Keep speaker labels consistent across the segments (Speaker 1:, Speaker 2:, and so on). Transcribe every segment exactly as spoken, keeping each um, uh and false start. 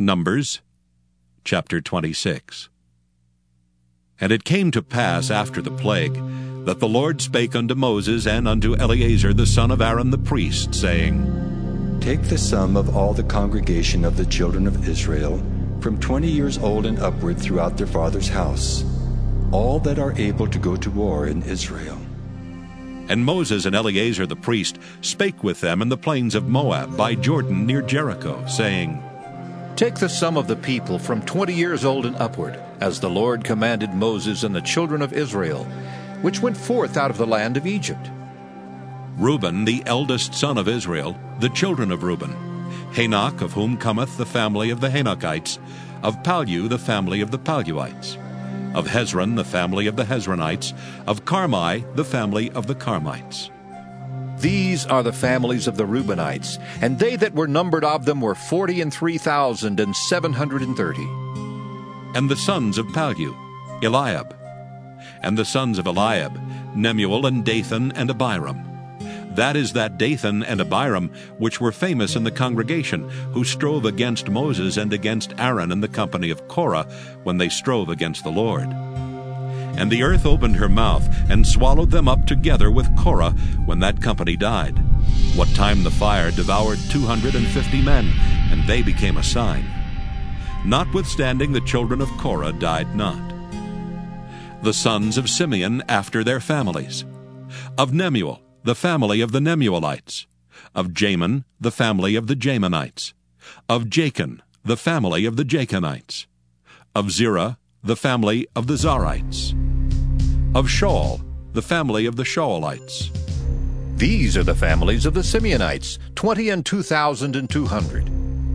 Speaker 1: Numbers chapter twenty-six. And it came to pass after the plague, that the Lord spake unto Moses and unto Eleazar the son of Aaron the priest, saying,
Speaker 2: Take the sum of all the congregation of the children of Israel, from twenty years old and upward throughout their father's house, all that are able to go to war in Israel.
Speaker 1: And Moses and Eleazar the priest spake with them in the plains of Moab by Jordan near Jericho, saying,
Speaker 3: Take the sum of the people from twenty years old and upward, as the Lord commanded Moses and the children of Israel, which went forth out of the land of Egypt.
Speaker 1: Reuben, the eldest son of Israel, the children of Reuben, Hanok, of whom cometh the family of the Hanokites, of Pallu, the family of the Palluites, of Hezron, the family of the Hezronites, of Carmi, the family of the Carmites.
Speaker 3: These are the families of the Reubenites, and they that were numbered of them were forty and three thousand and seven hundred and thirty.
Speaker 1: And the sons of Pallu, Eliab. And the sons of Eliab, Nemuel and Dathan and Abiram. That is that Dathan and Abiram which were famous in the congregation, who strove against Moses and against Aaron in the company of Korah, when they strove against the Lord. And the earth opened her mouth, and swallowed them up together with Korah, when that company died, what time the fire devoured two hundred and fifty men, and they became a sign. Notwithstanding the children of Korah died not. The sons of Simeon after their families. Of Nemuel, the family of the Nemuelites. Of Jamin, the family of the Jamanites. Of Jachin, the family of the Jachinites. Of Zerah, the family of the Zarites. Of Shaul, the family of the Shaulites.
Speaker 3: These are the families of the Simeonites, twenty and two thousand and two hundred.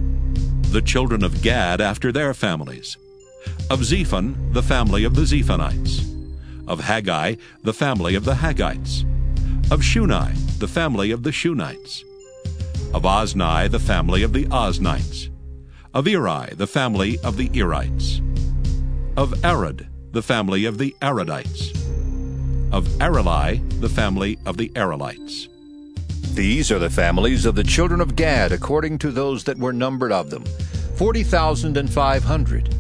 Speaker 1: The children of Gad after their families. Of Zephon, the family of the Zephonites. Of Haggai, the family of the Haggites. Of Shuni, the family of the Shunites. Of Ozni, the family of the Oznites. Of Eri, the family of the Erites. Of Arad, the family of the Aradites. Of Areli, the family of the Arelites.
Speaker 3: These are the families of the children of Gad, according to those that were numbered of them, forty thousand and five hundred.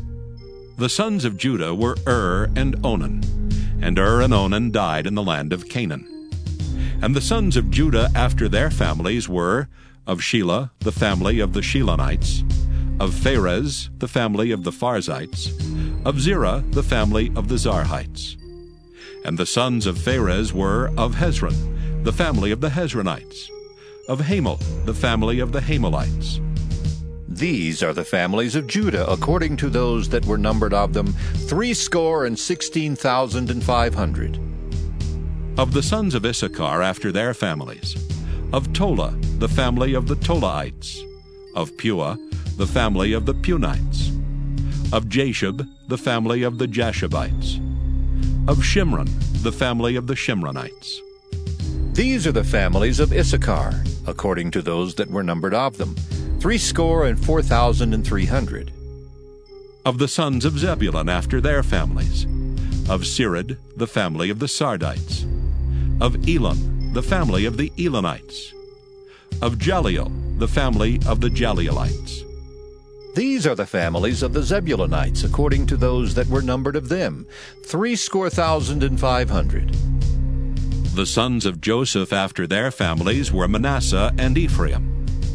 Speaker 1: The sons of Judah were Ur and Onan, and Ur and Onan died in the land of Canaan. And the sons of Judah after their families were, of Shelah, the family of the Shelonites, of Pharez, the family of the Pharzites, of Zerah, the family of the Zarhites. And the sons of Pharez were, of Hezron, the family of the Hezronites, of Hamel, the family of the Hamelites.
Speaker 3: These are the families of Judah, according to those that were numbered of them, threescore and sixteen thousand and five hundred.
Speaker 1: Of the sons of Issachar after their families, of Tola, the family of the Tolaites, of Puah, the family of the Punites, of Jashub, the family of the Jashubites, of Shimron, the family of the Shimronites.
Speaker 3: These are the families of Issachar, according to those that were numbered of them, threescore and four thousand and three hundred.
Speaker 1: Of the sons of Zebulun after their families, of Sirid, the family of the Sardites, of Elon, the family of the Elonites, of Jaleel, the family of the Jaleelites.
Speaker 3: These are the families of the Zebulunites, according to those that were numbered of them, threescore thousand and five hundred.
Speaker 1: The sons of Joseph after their families were Manasseh and Ephraim.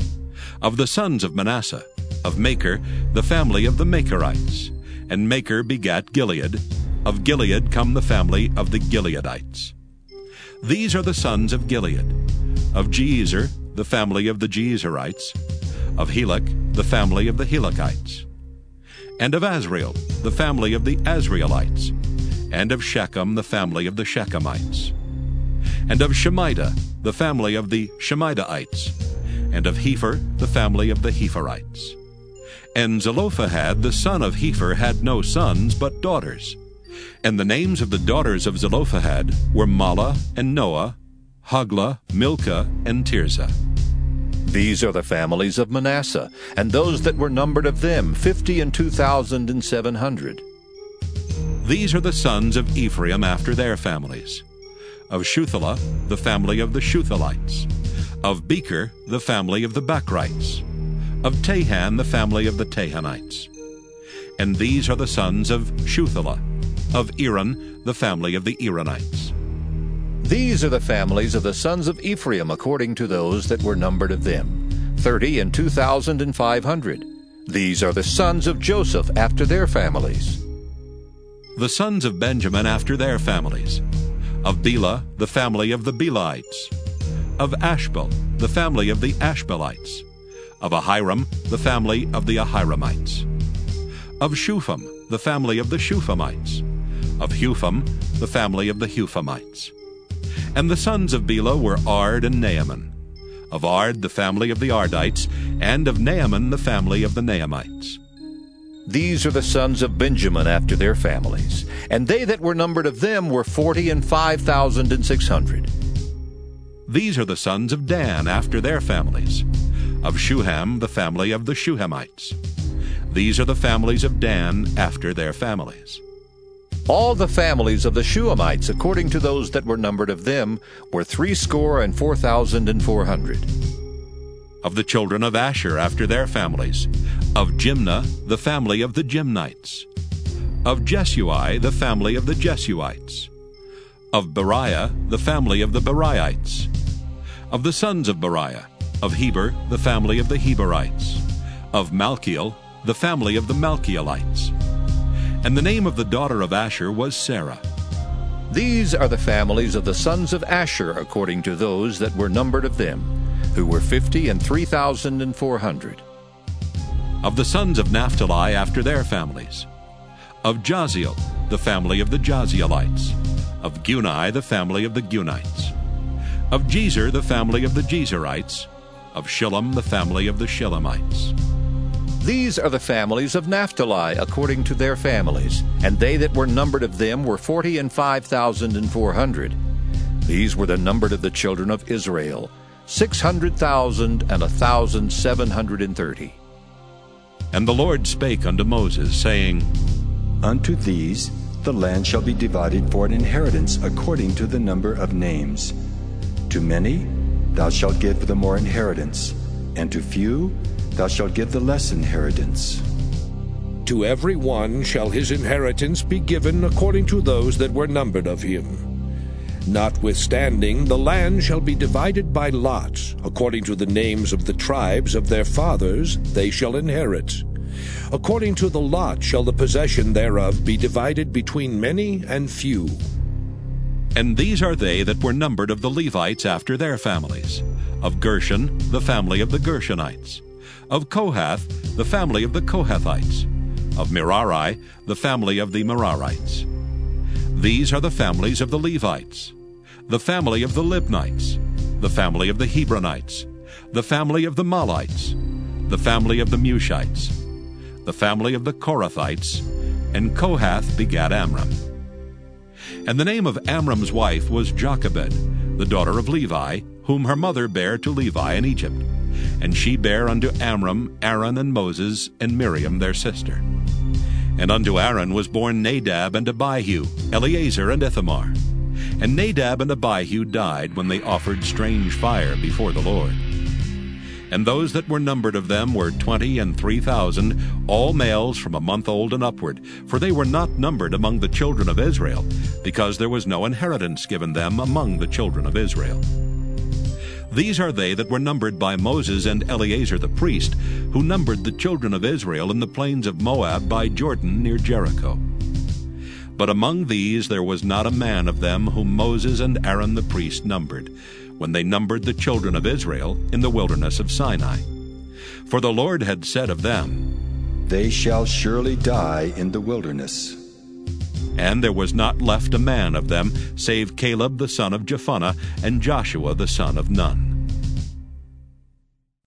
Speaker 1: Of the sons of Manasseh, of Machir, the family of the Machirites, and Machir begat Gilead. Of Gilead come the family of the Gileadites. These are the sons of Gilead. Of Jeezer, the family of the Jeezerites. Of Helek, the family of the Helekites. And of Azriel, the family of the Azrielites. And of Shechem, the family of the Shechemites. And of Shemida, the family of the Shemidaites. And of Hepher, the family of the Hepherites. And Zelophehad, the son of Hepher, had no sons, but daughters. And the names of the daughters of Zelophehad were Mahlah and Noah, Hoglah, Milcah, and Tirzah.
Speaker 3: These are the families of Manasseh, and those that were numbered of them, fifty and two thousand and seven hundred.
Speaker 1: These are the sons of Ephraim after their families. Of Shuthelah, the family of the Shuthelites. Of Becher, the family of the Bachrites. Of Tahan, the family of the Tahanites. And these are the sons of Shuthelah. Of Eran, the family of the Eranites.
Speaker 3: These are the families of the sons of Ephraim according to those that were numbered of them, thirty and two thousand and five hundred. These are the sons of Joseph after their families.
Speaker 1: The sons of Benjamin after their families. Of Bela, the family of the Belaites. Of Ashbel, the family of the Ashbelites. Of Ahiram, the family of the Ahiramites. Of Shupham, the family of the Shuphamites. Of Hupham, the family of the Huphamites. And the sons of Bela were Ard and Naaman. Of Ard, the family of the Ardites, and of Naaman, the family of the Naamites.
Speaker 3: These are the sons of Benjamin after their families, and they that were numbered of them were forty and five thousand and six hundred.
Speaker 1: These are the sons of Dan after their families. Of Shuham, the family of the Shuhamites. These are the families of Dan after their families.
Speaker 3: All the families of the Shuhamites, according to those that were numbered of them, were threescore and four thousand and four hundred.
Speaker 1: Of the children of Asher after their families. Of Jimnah, the family of the Jimnites. Of Jesui, the family of the Jesuites. Of Beriah, the family of the Beriites. Of the sons of Beriah. Of Heber, the family of the Heberites. Of Malchiel, the family of the Malchielites. And the name of the daughter of Asher was Sarah.
Speaker 3: These are the families of the sons of Asher according to those that were numbered of them, who were fifty and three thousand and four hundred.
Speaker 1: Of the sons of Naphtali after their families. Of Jaziel, the family of the Jazielites. Of Guni, the family of the Gunites. Of Jezer, the family of the Jezerites. Of Shillem, the family of the Shillemites.
Speaker 3: These are the families of Naphtali according to their families, and they that were numbered of them were forty and five thousand and four hundred. These were the numbered of the children of Israel, six hundred thousand and a thousand seven hundred and thirty.
Speaker 1: And the Lord spake unto Moses, saying,
Speaker 2: Unto these the land shall be divided for an inheritance according to the number of names. To many thou shalt give the more inheritance, and to few thou shalt give the less inheritance.
Speaker 4: To every one shall his inheritance be given according to those that were numbered of him. Notwithstanding, the land shall be divided by lots, according to the names of the tribes of their fathers they shall inherit. According to the lot shall the possession thereof be divided between many and few.
Speaker 1: And these are they that were numbered of the Levites after their families. Of Gershon, the family of the Gershonites. Of Kohath, the family of the Kohathites. Of Merari, the family of the Merarites. These are the families of the Levites. The family of the Libnites. The family of the Hebronites. The family of the Malites. The family of the Mushites. The family of the Korathites. And Kohath begat Amram. And the name of Amram's wife was Jochebed, the daughter of Levi, whom her mother bare to Levi in Egypt. And she bare unto Amram Aaron and Moses and Miriam their sister. And unto Aaron was born Nadab and Abihu, Eleazar and Ithamar. And Nadab and Abihu died when they offered strange fire before the Lord. And those that were numbered of them were twenty and three thousand, all males from a month old and upward, for they were not numbered among the children of Israel, because there was no inheritance given them among the children of Israel. These are they that were numbered by Moses and Eleazar the priest, who numbered the children of Israel in the plains of Moab by Jordan near Jericho. But among these there was not a man of them whom Moses and Aaron the priest numbered, when they numbered the children of Israel in the wilderness of Sinai. For the Lord had said of them,
Speaker 2: They shall surely die in the wilderness.
Speaker 1: And there was not left a man of them, save Caleb the son of Jephunneh, and Joshua the son of Nun.